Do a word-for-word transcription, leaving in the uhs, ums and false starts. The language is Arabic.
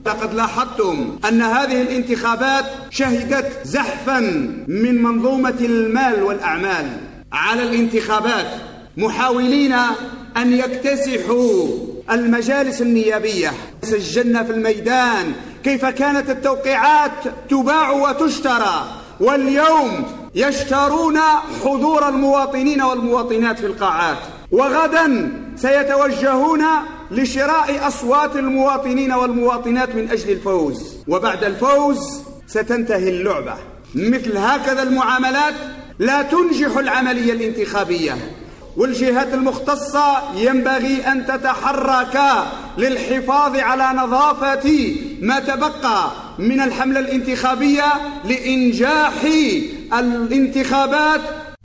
لقد لاحظتم أن هذه الانتخابات شهدت زحفا من منظومة المال والأعمال على الانتخابات، محاولين أن يكتسحوا المجالس النيابية. سجلنا في الميدان كيف كانت التوقيعات تباع وتشترى، واليوم يشترون حضور المواطنين والمواطنات في القاعات، وغدا سيتوجهون لشراء أصوات المواطنين والمواطنات من أجل الفوز، وبعد الفوز ستنتهي اللعبة. مثل هكذا المعاملات لا تنجح العملية الانتخابية، والجهات المختصة ينبغي أن تتحرك للحفاظ على نظافة ما تبقى من الحملة الانتخابية لإنجاح الانتخابات